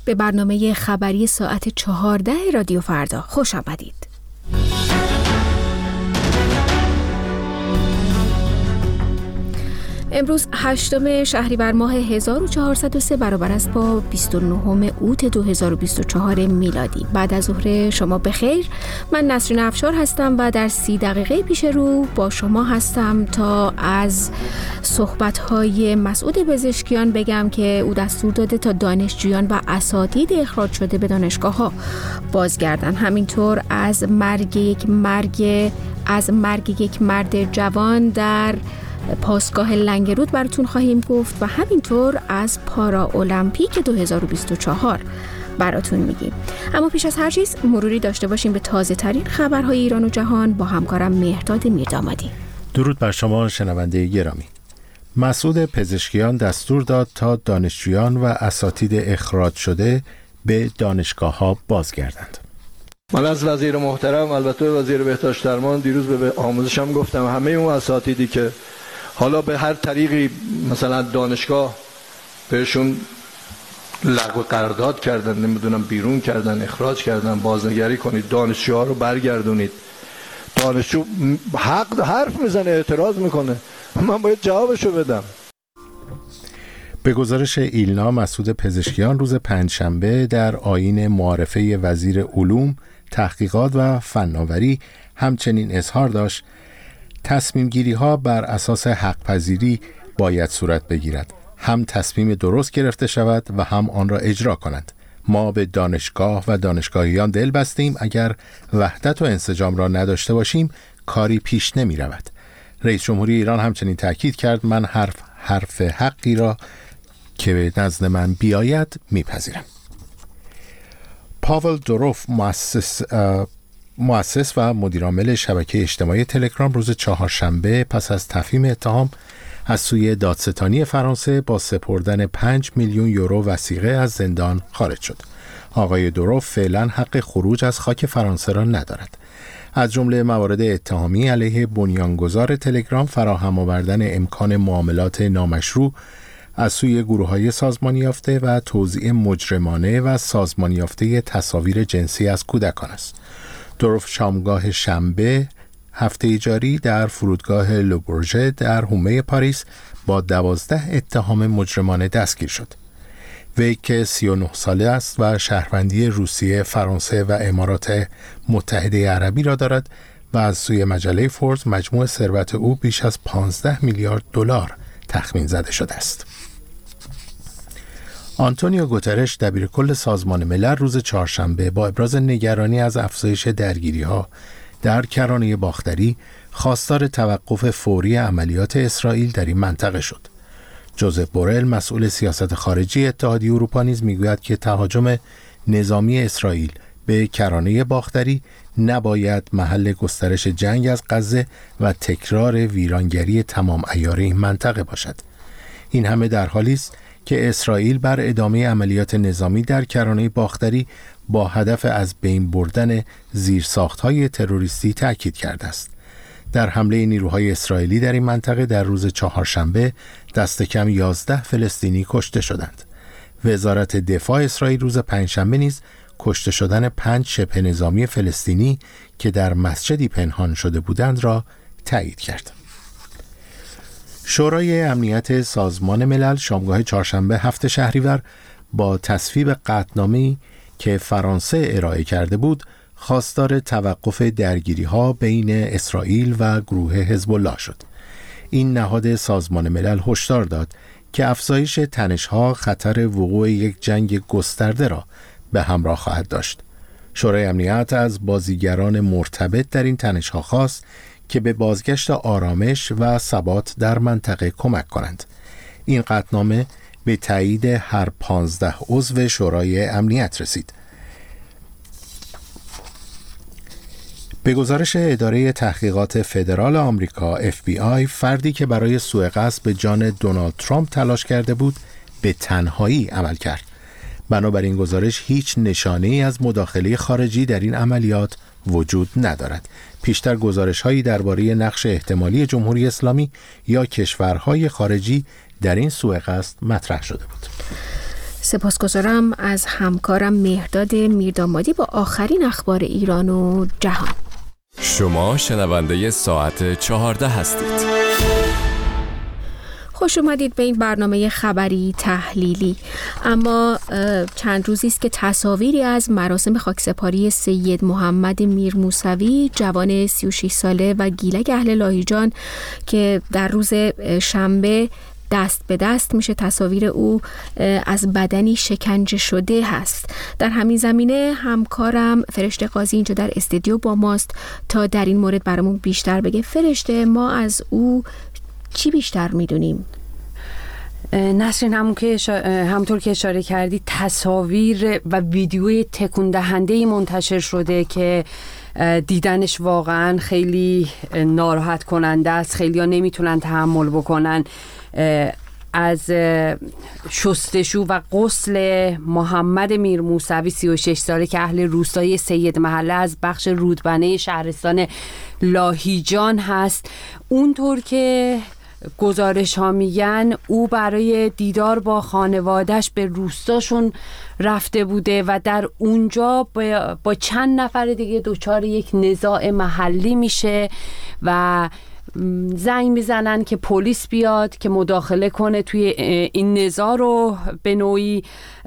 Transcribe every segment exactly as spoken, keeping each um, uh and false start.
به برنامه خبری ساعت چهارده رادیو فردا خوش آمدید. امروز هشتم شهریور ماه هزار و چهارصد و سه برابر است با بیست و نهم اوت دو هزار و بیست و چهار میلادی. بعد از ظهر شما بخیر. من نسرین افشار هستم و در سی دقیقه پیش رو با شما هستم تا از صحبت‌های مسعود پزشکیان بگم که او دستور داده تا دانشجویان و اساتید اخراج شده به دانشگاه‌ها بازگردن. همینطور از مرگ یک مرگ از مرگ یک مرد جوان در پاسگاه لنگرود براتون خواهیم گفت و همینطور از پارا المپیک دو هزار و بیست و چهار براتون میگیم. اما پیش از هر چیز مروری داشته باشیم به تازه ترین خبرهای ایران و جهان با همکارم مهرداد میردامادی. درود بر شما شنونده گرامی. مسعود پزشکیان دستور داد تا دانشجویان و اساتید اخراج شده به دانشگاه‌ها بازگردند. من از وزیر محترم، البته وزیر بهداشت درمان، دیروز به آموزشم گفتم همه اون اساتیدی که حالا به هر طریقی مثلا دانشگاه بهشون لغو قرارداد کردن، نمیدونم بیرون کردن، اخراج کردن، بازنگری کنید، دانشجوها رو برگردونید. دانشجو حق حرف میزنه، اعتراض میکنه، من باید جوابشو بدم. به گزارش ایلنا، مسعود پزشکیان روز پنجشنبه در آیین معارفه وزیر علوم، تحقیقات و فناوری همچنین اظهار داشت تصمیم گیری ها بر اساس حق پذیری باید صورت بگیرد، هم تصمیم درست گرفته شود و هم آن را اجرا کنند. ما به دانشگاه و دانشگاهیان دل بستیم، اگر وحدت و انسجام را نداشته باشیم کاری پیش نمی رود. رئیس جمهوری ایران همچنین تاکید کرد من حرف حرف حقی را که به نزد من بیاید میپذیرم. پاول دوروف مؤسس مؤسس و مدیرعامل شبکه اجتماعی تلگرام روز چهارشنبه پس از تفهیم اتهام از سوی دادستانی فرانسه با سپردن پنج میلیون یورو وثیقه از زندان خارج شد. آقای دوروف فعلا حق خروج از خاک فرانسه را ندارد. از جمله موارد اتهامی علیه بنیانگذار تلگرام فراهم آوردن امکان معاملات نامشروع از سوی گروه‌های سازمانی یافته و توزیع مجرمانه و سازمانی یافته تصاویر جنسی از کودکان است. دوروف شامگاه شنبه هفته جاری در فرودگاه لوبورژه در حومه پاریس با دوازده اتهام مجرمانه دستگیر شد. وی که سی و نه ساله است و شهروندی روسیه، فرانسه و امارات متحده عربی را دارد و از سوی مجله فوربس مجموع ثروت او بیش از پانزده میلیارد دلار تخمین زده شده است. آنتونیو گوترش دبیرکل سازمان ملل روز چهارشنبه با ابراز نگرانی از افزایش درگیری‌ها در کرانه باختری خواستار توقف فوری عملیات اسرائیل در این منطقه شد. جوزف بورل مسئول سیاست خارجی اتحادیه اروپا نیز میگوید که تهاجم نظامی اسرائیل به کرانه باختری نباید محل گسترش جنگ از غزه و تکرار ویرانگری تمام عیار این منطقه باشد. این همه در حالی است که اسرائیل بر ادامه عملیات نظامی در کرانه باختری با هدف از بین بردن زیرساخت‌های تروریستی تأکید کرده است. در حمله نیروهای اسرائیلی در این منطقه در روز چهارشنبه دست کم یازده فلسطینی کشته شدند. وزارت دفاع اسرائیل روز پنجشنبه نیز کشته شدن پنج شبه نظامی فلسطینی که در مسجدی پنهان شده بودند را تایید کرد. شورای امنیت سازمان ملل شامگاه چهارشنبه هفت شهریور با تصویب قطعنامه‌ای که فرانسه ارائه کرده بود خواستار توقف درگیری‌ها بین اسرائیل و گروه حزب الله شد. این نهاد سازمان ملل هشدار داد که افزایش تنش‌ها خطر وقوع یک جنگ گسترده را به همراه خواهد داشت. شورای امنیت از بازیگران مرتبط در این تنش‌ها خواست که به بازگشت آرامش و ثبات در منطقه کمک کنند. این قطعنامه به تایید هر پانزده عضو شورای امنیت رسید. به گزارش اداره تحقیقات فدرال آمریکا اف بی آی، فردی که برای سوء قصد به جان دونالد ترامپ تلاش کرده بود به تنهایی عمل کرد. بنابراین گزارش هیچ نشانه‌ای از مداخله خارجی در این عملیات وجود ندارد. پیشتر گزارش‌هایی درباره نقش احتمالی جمهوری اسلامی یا کشورهای خارجی در این سوء قصد مطرح شده بود. سپاسگزارم از همکارم مهرداد میردامادی با آخرین اخبار ایران و جهان. شما شنونده ساعت چهارده هستید. خوش اومدید به این برنامه خبری تحلیلی. اما چند روزی است که تصاویری از مراسم خاکسپاری سید محمد میرموسوی، جوان سی و شش ساله و گیلک اهل لاهیجان که در روز شنبه دست به دست میشه، تصاویر او از بدنی شکنجه شده هست. در همین زمینه همکارم فرشته قاضی اینجا در استودیو با ماست تا در این مورد برامون بیشتر بگه. فرشته، ما از او چی بیشتر میدونیم؟ نسرین، همون که اشاره، همونطور که اشاره کردی، تصاویر و ویدیوی تکون دهنده‌ای منتشر شده که دیدنش واقعا خیلی ناراحت کننده است. خیلی‌ها نمیتونن تحمل بکنن. از شستشو و غسل محمد میرموسوی سی و شش ساله که اهل روستای سید محله از بخش رودبنه شهرستان لاهیجان هست. اونطور که گزارش ها میگن او برای دیدار با خانوادهش به روستاشون رفته بوده و در اونجا با, با چند نفر دیگه دچار یک نزاع محلی میشه و زنگ میزنن که پلیس بیاد که مداخله کنه توی این نزاع رو به نوعی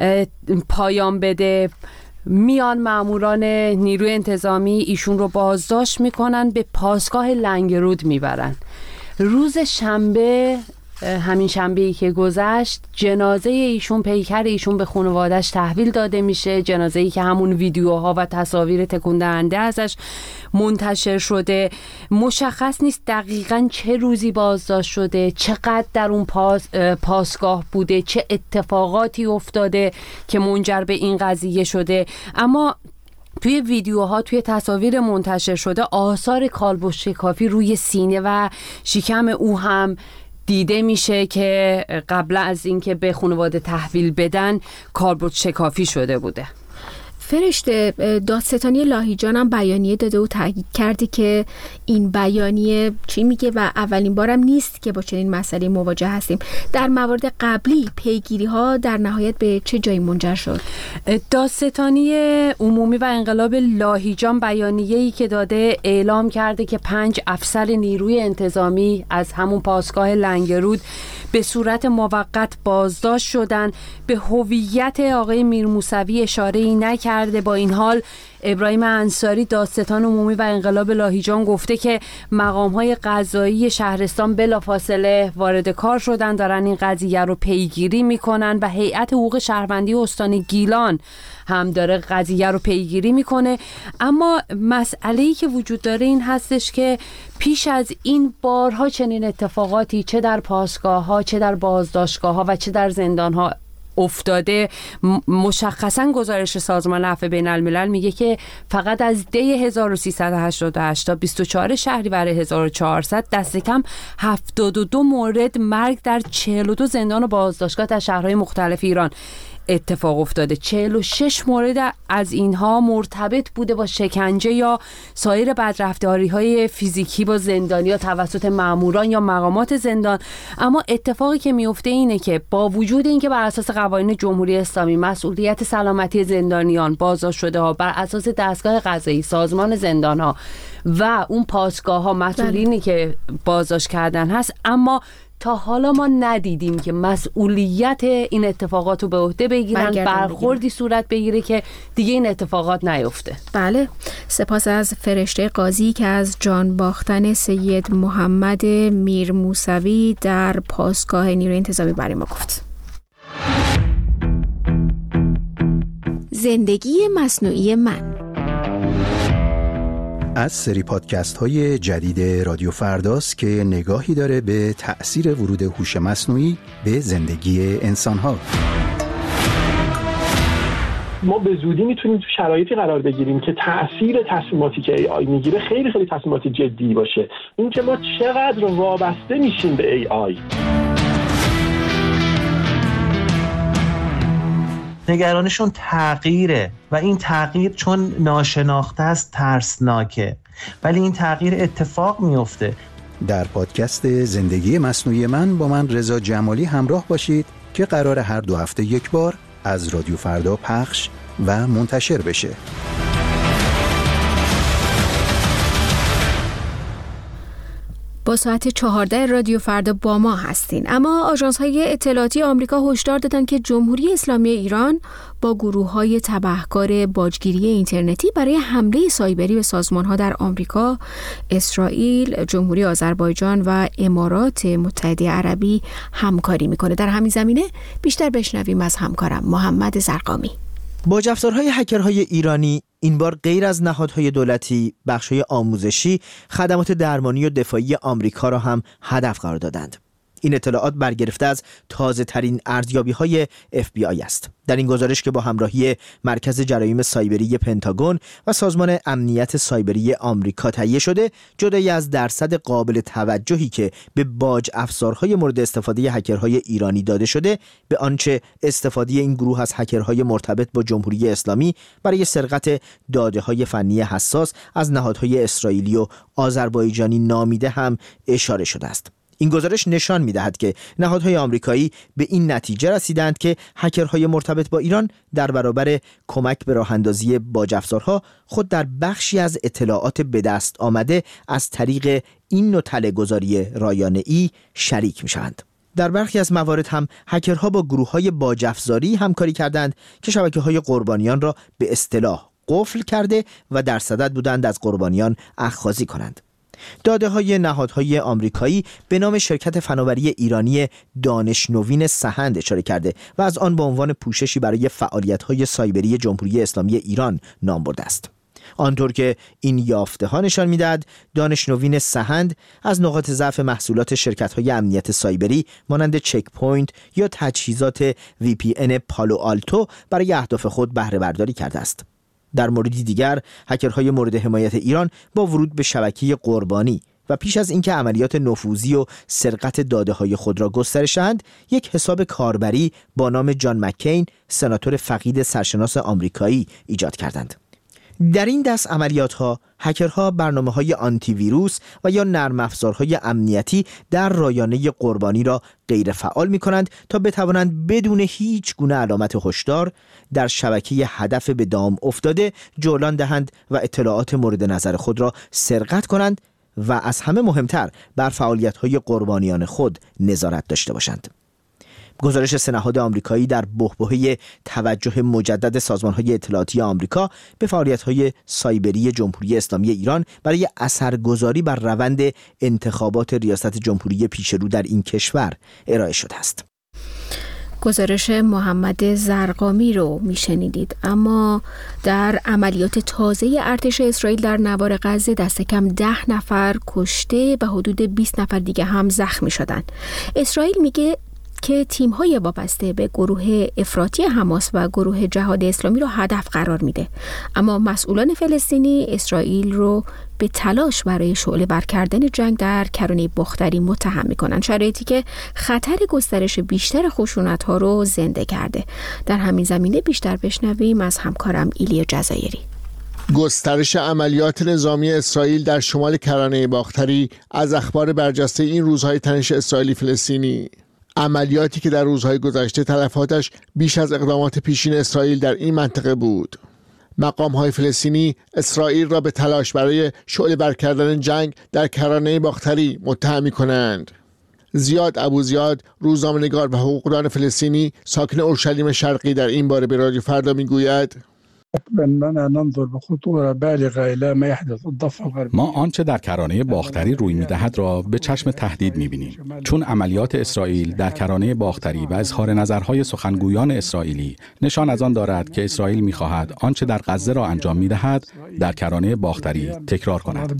پایان بده. میان ماموران نیروی انتظامی ایشون رو بازداشت میکنن، به پاسگاه لنگرود میبرن. روز شنبه، همین شنبه‌ای که گذشت، جنازه ایشون، پیکر ایشون به خانواده‌اش تحویل داده میشه. جنازه‌ای که همون ویدیوها و تصاویر تکون دهنده ازش منتشر شده. مشخص نیست دقیقاً چه روزی بازداشت شده، چقدر در اون پاس، پاسگاه بوده، چه اتفاقاتی افتاده که منجر به این قضیه شده. اما توی ویدیوها، توی تصاویر منتشر شده، آثار کالبد شکافی روی سینه و شکم او هم دیده میشه که قبل از اینکه به خانواده تحویل بدن کالبد شکافی شده بوده. فرشته، دادستانی لاهیجان هم بیانیه داده و تاکید کرده که این بیانیه چی میگه و اولین بارم نیست که با چنین مسئله مواجه هستیم. در موارد قبلی پیگیری ها در نهایت به چه جایی منجر شد؟ دادستانی عمومی و انقلاب لاهیجان بیانیه‌ای که داده اعلام کرده که پنج افسر نیروی انتظامی از همون پاسگاه لنگرود به صورت موقت بازداشت شدن. به هویت آقای میرموسوی اشاره‌ای نکرده. با این حال ابراهیم انصاری، دادستان عمومی و انقلاب لاهیجان، گفته که مقام‌های قضایی شهرستان بلافاصله وارد کار شدن، دارن این قضیه رو پیگیری میکنن و هیئت حقوق شهروندی استان گیلان هم داره قضیه رو پیگیری میکنه. اما مسئله‌ای که وجود داره این هستش که پیش از این بارها چنین اتفاقاتی چه در پاسگاه‌ها، چه در بازداشتگاه‌ها و چه در زندان‌ها افتاده. مشخصا گزارش سازمان عفو بین الملل میگه که فقط از دی هزار و سیصد و هشتاد و هشت تا بیست و چهار شهریور هزار و چهارصد دست کم هفتاد و دو مورد مرگ در چهل و دو زندان و بازداشتگاه در شهرهای مختلف ایران اتفاق افتاده. چهل و شش مورد از اینها مرتبط بوده با شکنجه یا سایر بدرفتاری‌های فیزیکی با زندانیان توسط ماموران یا مقامات زندان. اما اتفاقی که میفته اینه که با وجود اینکه بر اساس قوانین جمهوری اسلامی مسئولیت سلامتی زندانیان، بازداشت شده ها بر اساس دستگاه قضایی، سازمان زندان ها و اون پاسگاه ها مسئولینی که بازداشت کردن هست، اما تا حالا ما ندیدیم که مسئولیت این اتفاقات رو به عهده بگیرن، برخوردی صورت بگیره که دیگه این اتفاقات نیفته. بله، سپاس از فرشته قاضی که از جان باختن سید محمد میرموسوی در پاسگاه نیروی انتظامی برای ما گفت. زندگی مصنوعی من از سری پادکست های جدید رادیو فرداست که نگاهی داره به تأثیر ورود هوش مصنوعی به زندگی انسان ها. ما به زودی میتونیم تو شرایطی قرار بگیریم که تأثیر تصمیماتی که ای آی میگیره خیلی خیلی تصمیمات جدی باشه. این که ما چقدر وابسته میشیم به ای آی. نگرانشون تغییره و این تغییر چون ناشناخته است ترسناکه، ولی این تغییر اتفاق میفته. در پادکست زندگی مصنوعی من با من رضا جمالی همراه باشید که قرار هر دو هفته یک بار از رادیو فردا پخش و منتشر بشه. با ساعت چهارده رادیو فردا با ما هستین. اما آژانس‌های اطلاعاتی آمریکا هشدار دادن که جمهوری اسلامی ایران با گروه‌های تبهکار باجگیری اینترنتی برای حمله سایبری به سازمان‌ها در آمریکا، اسرائیل، جمهوری آذربایجان و امارات متحده عربی همکاری می‌کنه. در همین زمینه بیشتر بشنویم از همکارم محمد زرقامی. باج‌افزارهای هکرهای ایرانی این بار غیر از نهادهای دولتی، بخش‌های آموزشی، خدمات درمانی و دفاعی آمریکا را هم هدف قرار دادند. این اطلاعات برگرفته از تازه‌ترین ارزیابی‌های اف بی آی است. در این گزارش که با همراهی مرکز جرایم سایبری پنتاگون و سازمان امنیت سایبری آمریکا تهیه شده، جدای از درصد قابل توجهی که به باج افزارهای مورد استفاده هکرهای ایرانی داده شده، به آنچه استفاده این گروه از هکرهای مرتبط با جمهوری اسلامی برای سرقت داده‌های فنی حساس از نهادهای اسرائیلی و آذربایجانی نامیده هم اشاره شده است. این گزارش نشان می‌دهد که نهادهای آمریکایی به این نتیجه رسیدند که هکرهای مرتبط با ایران در برابر کمک به راه‌اندازی باج‌افزارها خود در بخشی از اطلاعات به دست آمده از طریق این نوع تله‌گذاری رایانه‌ای شریک می‌شوند. در برخی از موارد هم هکرها با گروه‌های باج‌افزاری همکاری کردند که شبکه‌های قربانیان را به اصطلاح قفل کرده و در صدد بودند از قربانیان اخاذی کنند. داده های نهادهای آمریکایی به نام شرکت فناوری ایرانی دانشنوین سهند اشاره کرده و از آن به عنوان پوششی برای فعالیت‌های سایبری جمهوری اسلامی ایران نام برده است. آنطور که این یافته ها نشان می‌دهد، دانشنوین سهند از نقاط ضعف محصولات شرکت‌های امنیت سایبری مانند چک پوینت یا تجهیزات وی پی ان پالو آلتو برای اهداف خود بهره برداری کرده است. در موردی دیگر، هکرهای مورد حمایت ایران با ورود به شبکه قربانی و پیش از اینکه عملیات نفوذی و سرقت داده‌های خود را گسترش دهند، یک حساب کاربری با نام جان مککین، سناتور فقید سرشناس آمریکایی ایجاد کردند. در این دست عملیات‌ها، هکرها برنامه‌های آنتی ویروس و یا نرم افزارهای امنیتی در رایانه قربانی را غیر فعال می‌کنند تا بتوانند بدون هیچ گونه علامت هشدار در شبکه هدف به دام افتاده جولان دهند و اطلاعات مورد نظر خود را سرقت کنند و از همه مهمتر بر فعالیت‌های قربانیان خود نظارت داشته باشند. گزارش سه نهاد آمریکایی در بحبوحه توجه مجدد سازمان‌های اطلاعاتی آمریکا به فعالیت‌های سایبری جمهوری اسلامی ایران برای اثرگذاری بر روند انتخابات ریاست جمهوری پیشرو در این کشور ارائه شده است. گزارش محمد زرقامی رو میشنیدید. اما در عملیات تازه ارتش اسرائیل در نوار غزه دست کم ده نفر کشته و حدود بیست نفر دیگه هم زخمی شدن. اسرائیل میگه که تیم‌های وابسته به گروه افراطی حماس و گروه جهاد اسلامی رو هدف قرار میده. اما مسئولان فلسطینی اسرائیل رو به تلاش برای شعله ور کردن جنگ در کرانه باختری متهم میکنن، شرایطی که خطر گسترش بیشتر خشونت‌ها رو زنده کرده. در همین زمینه بیشتر بشنویم از همکارم ایلیا جزایری. گسترش عملیات نظامی اسرائیل در شمال کرانه باختری از اخبار برجسته این روزهای تنش اسرائیلی فلسطینی. عملیاتی که در روزهای گذشته تلفاتش بیش از اقدامات پیشین اسرائیل در این منطقه بود. مقام‌های فلسطینی اسرائیل را به تلاش برای شعله‌ور کردن جنگ در کرانه باختری متهم می‌کنند. زیاد ابوزیاد، روزنامه‌نگار و حقوقدان فلسطینی ساکن اورشلیم شرقی در این باره به رادیو فردا می‌گوید: ما آنچه در کرانه باختری روی می‌دهد را به چشم تهدید می‌بینیم، چون عملیات اسرائیل در کرانه باختری و اظهار نظرهای سخنگویان اسرائیلی نشان از آن دارد که اسرائیل می‌خواهد آنچه در غزه را انجام می‌دهد در کرانه باختری تکرار کند.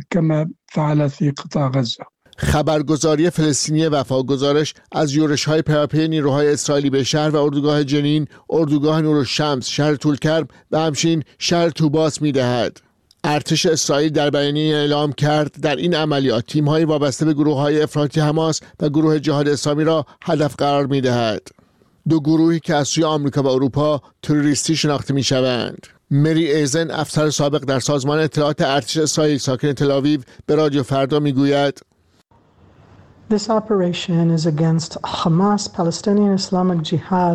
خبرگزاری فلسطینی وفا گزارش از یورش‌های پیاپی نیروهای اسرائیلی به شهر و اردوگاه جنین، اردوگاه نورالشمس، شهر طولکرم و همچنین شهر طوباس می‌دهد. ارتش اسرائیل در بیانیه اعلام کرد در این عملیات تیم‌های وابسته به گروه‌های افراطی حماس و گروه جهاد اسلامی را هدف قرار می‌دهد. دو گروهی که از سوی آمریکا و اروپا تروریستی شناخته می‌شوند. مری ایزن، افسر سابق در سازمان اطلاعات ارتش اسرائیل ساکن تل‌آویو، به رادیو فردا می‌گوید: This operation is against Hamas, Palestinian Islamic Jihad,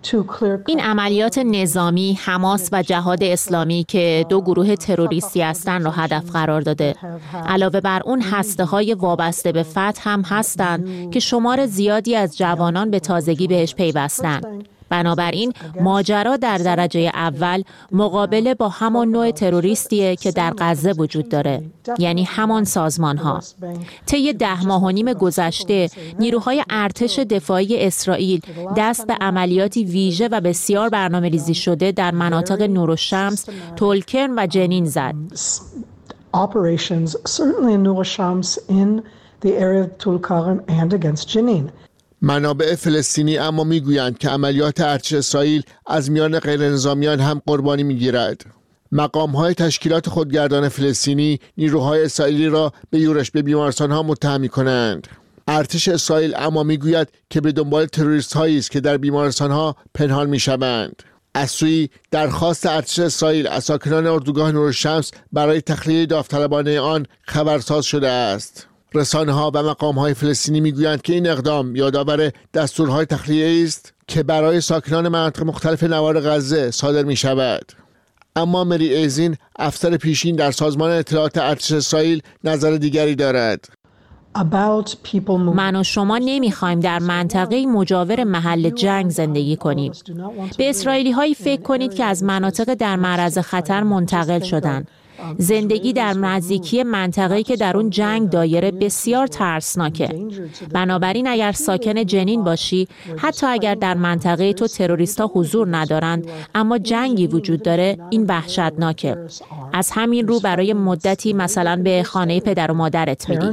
این عملیات نظامی حماس و جهاد اسلامی که دو گروه تروریستی هستند را هدف قرار داده. علاوه بر اون هسته‌های وابسته به فتح هم هستند که شمار زیادی از جوانان به تازگی بهش پیوستند. بنابراین ماجرا در درجه اول مقابله با همان نوع تروریستیه که در غزه وجود داره، یعنی همان سازمان ها. طی ده ماه و نیم گذشته نیروهای ارتش دفاعی اسرائیل دست به عملیاتی ویژه و بسیار برنامه‌ریزی شده در مناطق نورالشمس، تولکرن و جنین زد. Operations certainly in Nur Shams in the area of Tulkarm and against Jenin. منابع فلسطینی اما میگویند که عملیات ارتش اسرائیل از میان غیرنظامیان هم قربانی میگیرد. مقام‌های تشکیلات خودگردان فلسطینی نیروهای اسرائیلی را به یورش به بیمارستان‌ها متهم می‌کنند. ارتش اسرائیل اما میگوید که به دنبال تروریست‌هایی است که در بیمارستان‌ها پنهان می‌شوند. از سوی درخواست ارتش اسرائیل از ساکنان اردوگاه نورالشمس برای تخلیه داوطلبانه آن خبرساز شده است. رسانه‌ها و مقام‌های فلسطینی می‌گویند که این اقدام یادآور دستورهای تخلیه است که برای ساکنان مناطق مختلف نوار غزه صادر می‌شود. اما مری ایزین، افسر پیشین در سازمان اطلاعات ارتش اسرائیل، نظر دیگری دارد. من و شما نمیخوایم در منطقه مجاور محل جنگ زندگی کنیم. به اسرائیلی هایی فکر کنید که از مناطق در معرض خطر منتقل شدند. زندگی در نزدیکی منطقه‌ای که در اون جنگ دایره بسیار ترسناکه. بنابراین اگر ساکن جنین باشی، حتی اگر در منطقه تو تروریست‌ها حضور ندارند، اما جنگی وجود داره، این وحشتناکه. از همین رو برای مدتی مثلا به خانه پدر و مادرت میری.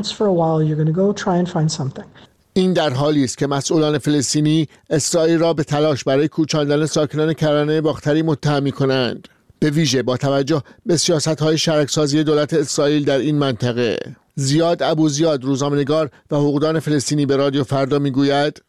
این در حالی است که مسئولان فلسطینی اسرائیل را به تلاش برای کوچاندن ساکنان کرانه باختری متهم می‌کنند، به ویژه با توجه به سیاست‌های شرکسازی دولت اسرائیل در این منطقه. زیاد ابوزیاد، روزنامه‌نگار و حقوقدان فلسطینی، به رادیو فردا میگوید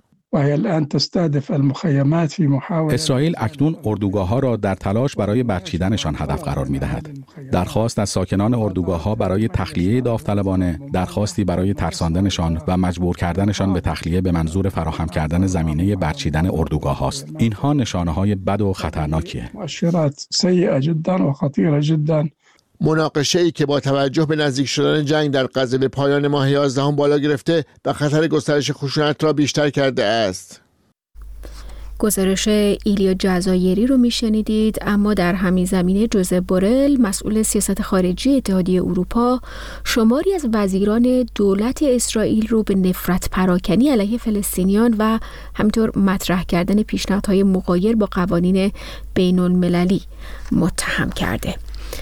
اسرائیل اکنون اردوگاه‌ها را در تلاش برای برچیدنشان هدف قرار می‌دهد. درخواست از ساکنان اردوگاه‌ها برای تخلیه داوطلبانه، درخواستی برای ترساندنشان و مجبور کردنشان به تخلیه به منظور فراهم کردن زمینه برچیدن اردوگاه است. اینها نشانه‌های بد و خطرناکیه. مناقشه‌ای که با توجه به نزدیک شدن جنگ در غزه به پایان ماه یازدهم بالا گرفته و خطر گسترش خشونت را بیشتر کرده است. گزارش ایلیا جزایری رو میشنیدید. اما در همین زمینه جوزپ بورل، مسئول سیاست خارجی اتحادیه اروپا، شماری از وزیران دولت اسرائیل رو به نفرت پراکنی علیه فلسطینیان و همینطور مطرح کردن پیشنهادهای مغایر با قوانین بین المللی متهم کرده.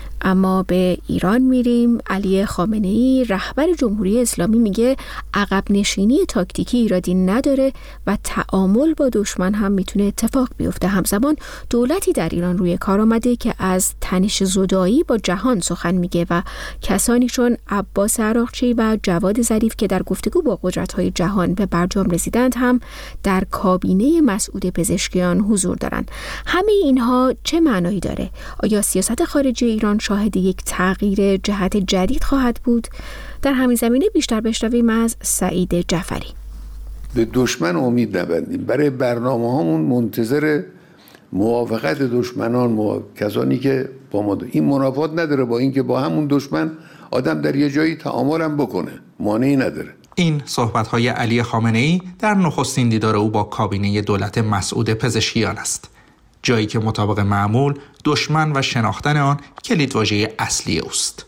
اما به ایران میریم. علی خامنه‌ای، رهبر جمهوری اسلامی، میگه عقب نشینی تاکتیکی ایرادی نداره و تعامل با دشمن هم میتونه اتفاق بیفته. همزمان دولتی در ایران روی کار آمده که از تنش زدایی با جهان سخن میگه و کسانی چون عباس عراقچی و جواد ظریف که در گفتگو با قدرت‌های جهان به برجام رسیدند هم در کابینه مسعود پزشکیان حضور دارند. همه اینها چه معنایی داره؟ آیا سیاست خارجی ایران شاهد یک تغییر جهت جدید خواهد بود؟ در همین زمینه بیشتر بشنویم از سعید جعفری. به دشمن امید نبندیم. برای برنامه هامون منتظر موافقت دشمنان، مو... کسانی که با ما این منافات نداره با اینکه با همون دشمن آدم در یه جایی تعامل هم بکنه، مانعی نداره. این صحبت‌های علی خامنه‌ای در نخستین دیدار او با کابینه دولت مسعود پزشکیان است، جایی که مطابق معمول دشمن و شناختن آن کلیدواژه اصلی اوست.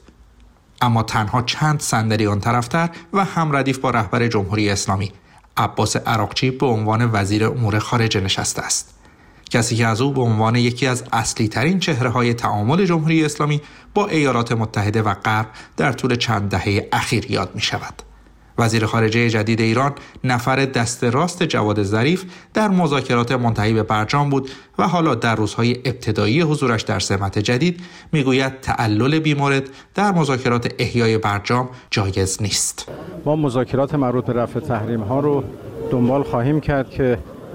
اما تنها چند صندلی آن طرفتر و هم ردیف با رهبر جمهوری اسلامی عباس عراقچی به عنوان وزیر امور خارجه نشسته است، کسی که از او به عنوان یکی از اصلی ترین چهره های تعامل جمهوری اسلامی با ایالات متحده و غرب در طول چند دهه اخیر یاد می شود. وزیر خارجه جدید ایران نفر دست راست جواد ظریف در مذاکرات منتهی به برجام بود و حالا در روزهای ابتدایی حضورش در سمت جدید میگوید تعلل بیمورد در مذاکرات احیای برجام جایز نیست. ما مذاکرات مربوط به رفع تحریم ها رو دنبال خواهیم کرد که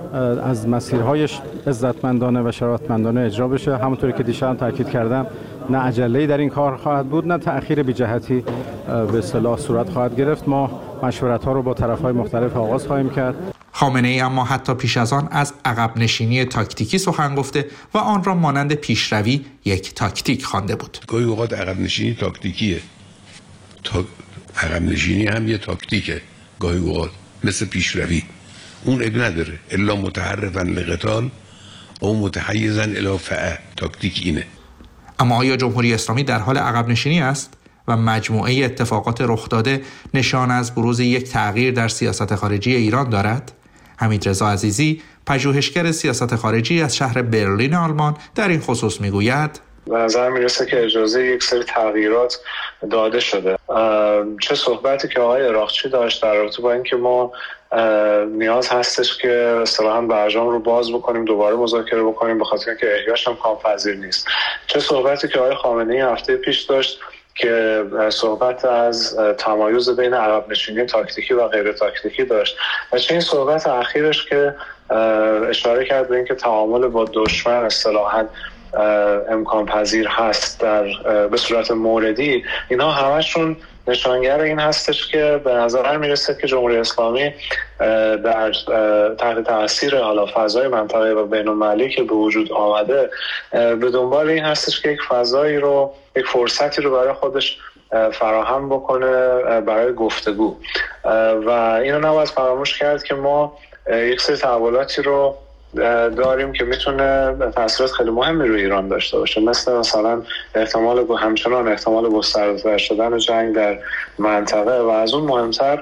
از مسیرهایش عزتمندانه و شرافتمندانه اجرا بشه. همونطوری که دیشب هم تاکید کردم، نه عجله‌ای در این کار خواهد بود، نه تأخیر بی جهتی به اصطلاح صورت خواهد گرفت. ما مشورت‌ها رو با طرف‌های مختلف آغاز خواهیم کرد. خامنه ای اما حتی پیش از آن از عقب نشینی تاکتیکی سخن گفته و آن را مانند پیشروی یک تاکتیک خوانده بود. گاهی اوقات عقب نشینی تاکتیکیه. تا... عقب نشینی هم یه تاکتیکه. گاهی اوقات مثل پیشروی. اون اب نداره. الا متحرفاً لقتال او متحیزاً الی فعل. تاکتیک اینه. اما آیا جمهوری اسلامی در حال عقب نشینی است و مجموعه اتفاقات رخ داده نشان از بروز یک تغییر در سیاست خارجی ایران دارد؟ حمیدرضا عزیزی، پژوهشگر سیاست خارجی از شهر برلین آلمان، در این خصوص میگوید: به نظر میرسه که اجازه یک سری تغییرات داده شده. چه صحبتی که آقای عراقچی داشت در رابطه با اینکه ما نیاز هستش که اصطلاحاً برجام رو باز بکنیم، دوباره مذاکره بکنیم، به خاطر اینکه احیاش هم کامپذیر نیست. چه صحبتی که آقای خامنه ای هفته پیش داشت که صحبت از تمایز بین عقب نشینی تاکتیکی و غیر تاکتیکی داشت، و چه این صحبت اخیرش که اشاره کرد به اینکه تعامل با دشمن اصطلاحاً امکان پذیر هست در به صورت موردی، اینا همشون نشانگر این هستش که به نظر میرسه که جمهوری اسلامی در تحت تاثیر حالا فضای منطقه و بین المللی که به وجود آمده به دنبال این هستش که یک فضایی رو، یک فرصتی رو برای خودش فراهم بکنه برای گفتگو. و اینو نباید فراموش کرد که ما یک سری تحولاتی رو داریم که میتونه تاثیرات خیلی مهمی روی ایران داشته باشه، مثل مثلا احتمال همچنان احتمال گسترده شدن جنگ در منطقه، و از اون مهمتر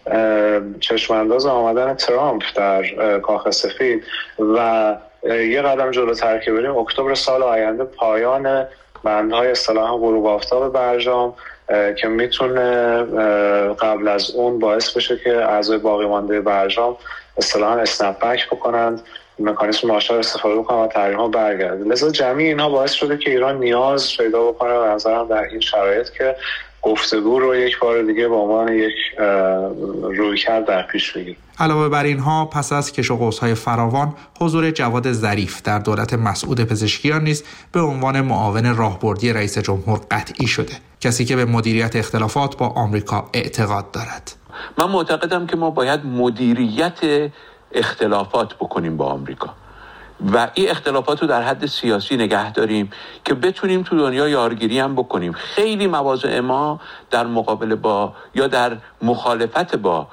چشم انداز آمدن ترامپ در کاخ سفید، و یه قدم جلوتر که بریم اکتبر سال آینده پایان بندهای اصطلاحاً غروب آفتاب برجام که میتونه قبل از اون باعث بشه که اعضای باقی مانده برجام اصطلاحاً اسنپ بک بکنند، مکانیزم مارشال استفاده بکنن و تحریم ها برگرده. لذا جمعی اینها باعث شده که ایران نیاز پیدا بکنه به نظرم در این شرایط که گفتگو رو یک بار دیگه به عنوان یک رویکرد در پیش بگیره. علاوه بر اینها پس از کش و قوس‌های فراوان حضور جواد ظریف در دولت مسعود پزشکیان نیز به عنوان معاون راهبردی رئیس جمهور قطعی شده، کسی که به مدیریت اختلافات با آمریکا اعتقاد دارد. من معتقدم که ما باید مدیریت اختلافات بکنیم با آمریکا و این اختلافات رو در حد سیاسی نگه داریم که بتونیم تو دنیا یارگیری هم بکنیم. خیلی مواضع ما در مقابل با یا در مخالفت با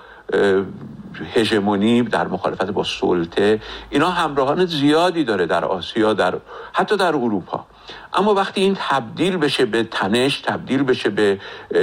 هژمونی، در مخالفت با سلطه، اینا همراهان زیادی داره در آسیا، در حتی در اروپا. اما وقتی این تبدیل بشه به تنش، تبدیل بشه به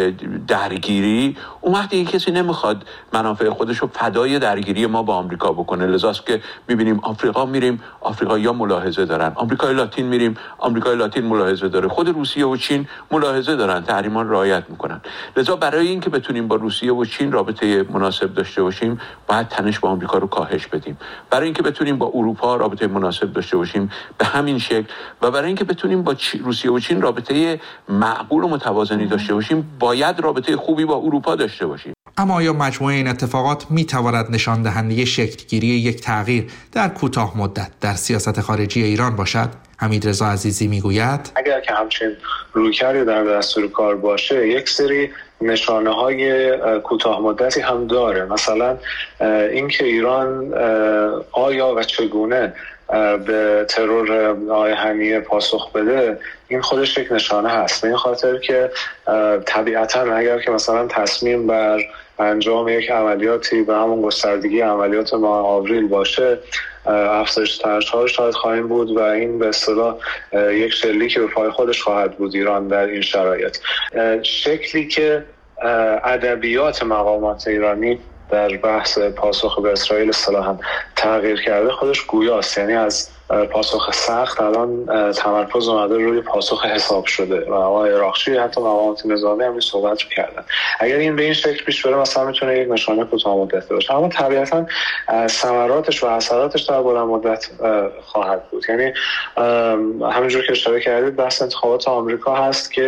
درگیری، اون وقتی کسی نمیخواد منافع خودش رو فدای درگیری ما با آمریکا بکنه. لذاست که میبینیم آفریقا میریم، آفریقایی‌ها ملاحظه دارن، آمریکای لاتین میریم، آمریکای لاتین ملاحظه داره، خود روسیه و چین ملاحظه دارن، تحریمان رعایت میکنن. لذا برای اینکه بتونیم با روسیه و چین رابطه مناسب داشته باشیم، باید تنش با آمریکا رو کاهش بدیم. برای اینکه بتونیم با اروپا رابطه مناسب داشته باشیم به همین شکل، و برای اینکه بتونیم با روسیه و چین رابطه معقول و متوازنی داشته باشیم، باید رابطه خوبی با اروپا داشته باشیم. اما آیا مجموعه این اتفاقات می تواند نشان دهنده شکلگیری یک تغییر در کوتاه مدت در سیاست خارجی ایران باشد؟ حمیدرضا عزیزی میگوید اگر که همچین رویکردی در دستور کار باشه، یک سری نشانه های کوتاه مدتی هم داره. مثلا اینکه ایران آیا و چگونه به ترور آقای حمیه پاسخ بده، این خودش یک نشانه هست. به این خاطر که طبیعتا اگر که مثلا تصمیم بر انجام یک عملیاتی به همون گستردگی عملیات ماه آوریل باشه، افزایش تنش‌ها رو شاید خواهیم بود و این به اصطلاح یک شلیک به پای خودش خواهد بود ایران در این شرایط. شکلی که ادبیات مقامات ایرانی در بحث پاسخ به اسرائیل اصطلاحاً تغییر کرده خودش گویاست. یعنی از پاسخ سخت الان تمرکز اومده روی پاسخ حساب شده و آقای عراقچی حتی مقامات نظامی هم این صحبت رو کردن. اگر این به این شکل پیش بره مثلا میتونه یک نشانه کوتاه مدت باشه، اما طبیعتاً ثمراتش و اثراتش در بلند مدت خواهد بود. یعنی همونجور که اشاره کردید بحث انتخابات آمریکا هست که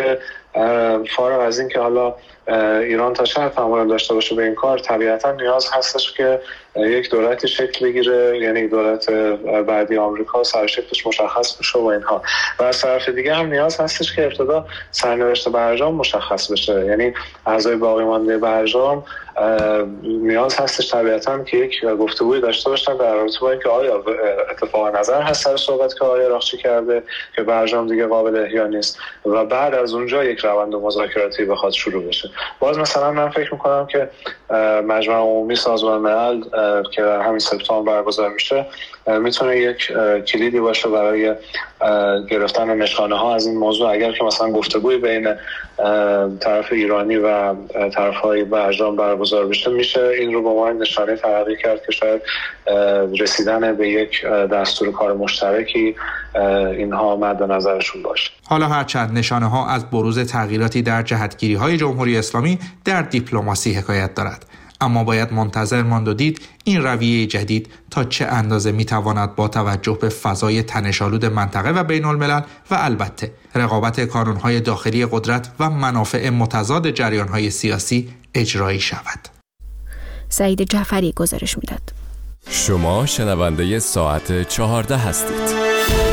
فارغ از این که حالا ایران تا چه حد تمایل داشته باشه به این کار، طبیعتا نیاز هستش که یک دولتی شکل بگیره، یعنی دولت بعدی آمریکا سرشکلش مشخص بشه و اینها. و از طرف دیگه هم نیاز هستش که ابتدا سرنوشت برجام مشخص بشه، یعنی اعضای باقی مانده برجام نیاز هستش طبیعتا که یک گفتگوی داشته باشن در رابطه با اینکه آیا اتفاق نظر هست سر صحبت که آقای راقچی کرده که برجام دیگه قابل احیا نیست و بعد از اونجا یک روند مذاکراتی بخواد شروع بشه. باز مثلا من فکر میکنم که مجمع عمومی سازمان ملل که در همین سپتامبر برگزار میشه میتونه یک کلیدی باشه برای گرفتن نشانه ها از این موضوع. اگر که مثلا گفتگوی بین طرف ایرانی و طرف‌های برجام برگزار بشه، میشه این رو به عنوان نشانه تلقی کرد که شاید رسیدن به یک دستور کار مشترکی اینها مد نظرشون باشه. حالا هرچند نشانه ها از بروز تغییراتی در جهتگیری های جمهوری اسلامی در دیپلماسی حکایت دارد، اما باید منتظر ماند و دید این رویه جدید تا چه اندازه میتواند با توجه به فضای تنش‌آلود منطقه و بین الملل و البته رقابت کانون‌های داخلی قدرت و منافع متضاد جریان‌های سیاسی اجرایی شود. سعید جعفری گزارش میداد. شما شنونده ساعت چهارده هستید.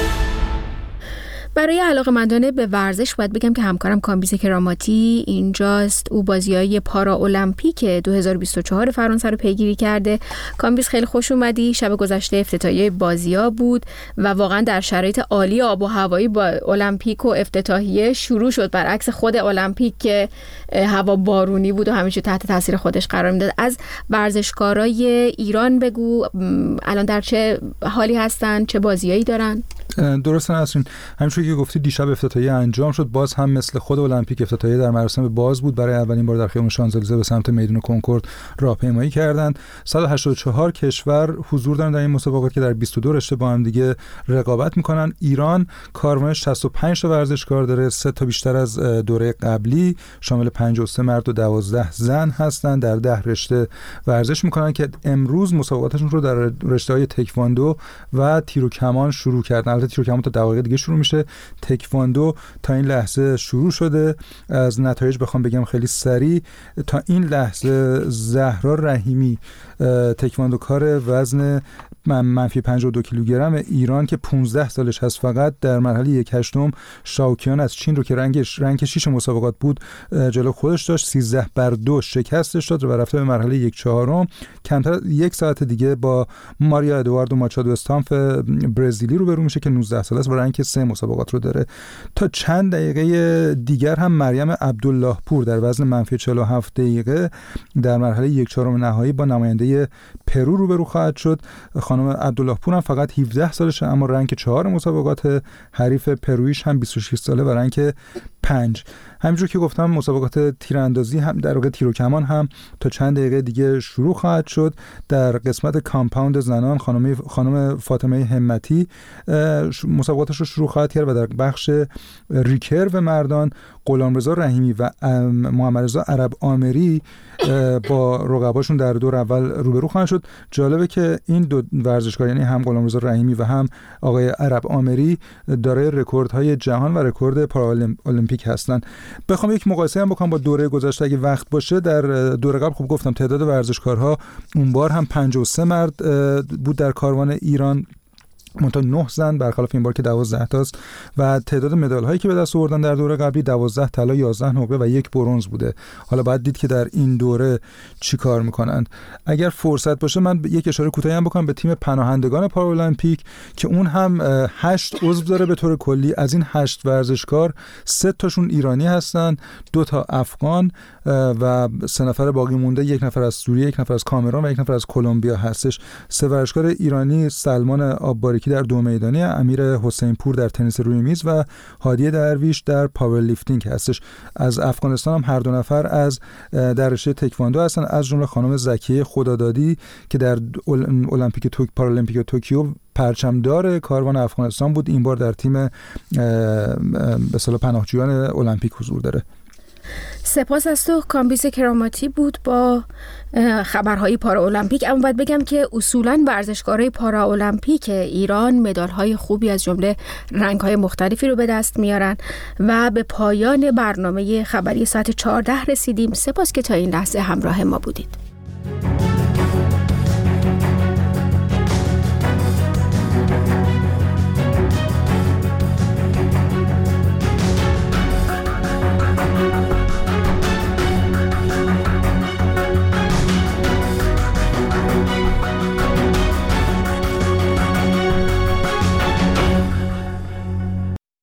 برای علاقه‌مندان به ورزش باید بگم که همکارم کامبیز کراماتی اینجاست. او بازی‌های پارا المپیک دو هزار و بیست و چهار فرانسه رو پیگیری کرده. کامبیز خیلی خوش اومدی. شب گذشته افتتاحیه بازی‌ها بود و واقعا در شرایط عالی آب و هوایی با المپیک و افتتاحیه شروع شد، برعکس خود المپیک که هوا بارونی بود و همیشه تحت تاثیر خودش قرار میداد. از ورزشکارای ایران بگو الان در چه حالی هستن، چه بازیایی دارن؟ درسته نسرین، همونجوری که گفتی دیشب افتتاحیه انجام شد. باز هم مثل خود المپیک افتتاحیه در مراسم باز بود. برای اولین بار در خیابان شانزلیزه به سمت میدان کنکورد راهپیمایی کردند. صد و هشتاد و چهار کشور حضور دارن در این مسابقات که در بیست و دو رشته با هم دیگه رقابت میکنن. ایران کاروانش شصت و پنج تا ورزشکار داره، سه تا بیشتر از دوره قبلی، شامل پنجاه و سه مرد و دوازده زن هستن. در ده رشته ورزش میکنن که امروز مسابقاتشون رو در رشته‌های تکواندو و تیر و کمان شروع کردن. البته تیر و کمان تا دقایق دیگه شروع میشه. تکواندو تا این لحظه شروع شده. از نتایج بخوام بگم خیلی سریع، تا این لحظه زهرا رحیمی تکواندوکار وزن منفی پنجاه و دو کیلوگرم ایران که پانزده سالش هست، فقط در مرحله یک هشتم شاوکیان از چین رو که رنگش رنگ شیش مسابقات بود جلو خودش داشت، سیزده بر دو شکستش داد و رفته به مرحله یک چهارم. کمتر از یک ساعت دیگه با ماریا ادواردو ماچادو استامف برزیلی رو برو میشه که نوزده ساله است و رنگ سه مسابقات رو داره. تا چند دقیقه دیگر هم مریم عبدالله پور در وزن منفی چهل و هفت دقیقه در مرحله یک چهارم نهایی با نماینده پرو رو برو خواهد شد. خانم عبدالله پور هم فقط هفده سالشه، اما رنگ چهار مسابقات، حریف پرویش هم بیست و شش ساله و رنگ پنج. همینجور که گفتم مسابقات تیراندازی هم در واقع تیر و کمان هم تا چند دقیقه دیگه شروع خواهد شد. در قسمت کامپاوند زنان خانم خانم فاطمه همتی مسابقاتش رو شروع خواهد کرد و در بخش ریکرو مردان غلامرضا رحیمی و محمد رضا عرب آمری با رقباشون در دور اول روبرو خواهند شد. جالبه که این دو ورزشکار، یعنی هم غلامرضا رحیمی و هم آقای عرب آمری، دارای رکوردهای جهان و رکورد پارالمپیک هستند. بخوام یک مقایسه هم بکنم با دوره گذشته اگه وقت باشه، در دوره قبل خب گفتم تعداد ورزشکارها اون بار هم پنجاه و سه مرد بود در کاروان ایران، منتها نه زن برخلاف این بار که دوازده تاست و تعداد مدال هایی که به دست آوردن در دوره قبلی دوازده طلا، یازده نقره و یک برنز بوده. حالا باید دید که در این دوره چی کار میکنن. اگر فرصت باشه من یک اشاره کوتاهی هم بکنم به تیم پناهندگان پارالمپیک که اون هم هشت عضو داره به طور کلی. از این هشت ورزشکار سه تاشون ایرانی هستن، دو تا افغان و سه نفر باقی مونده، یک نفر از سوریه، یک نفر از کامرون و یک نفر از کلمبیا هستش. سه ورزشکار ایرانی سلمان آبباریکی در دو میدانی، امیر حسین پور در تنیس روی میز و هادی درویش در پاور لیفتینگ هستش. از افغانستان هم هر دو نفر از در رشته تکواندو هستن، از جمله خانم زکیه خدادادی که در المپیک توک پارالمپیک توکیو پرچمدار کاروان افغانستان بود، این بار در تیم به اصطلاح پناهجویان المپیک حضور داره. سپاس از تو. کامبیز کراماتی بود با خبرهای پارا المپیک. اما باید بگم که اصولاً ورزشکارای پارا المپیک ایران مدال‌های خوبی از جمله رنگ‌های مختلفی رو به دست میارن و به پایان برنامه خبری ساعت چهارده رسیدیم. سپاس که تا این لحظه همراه ما بودید.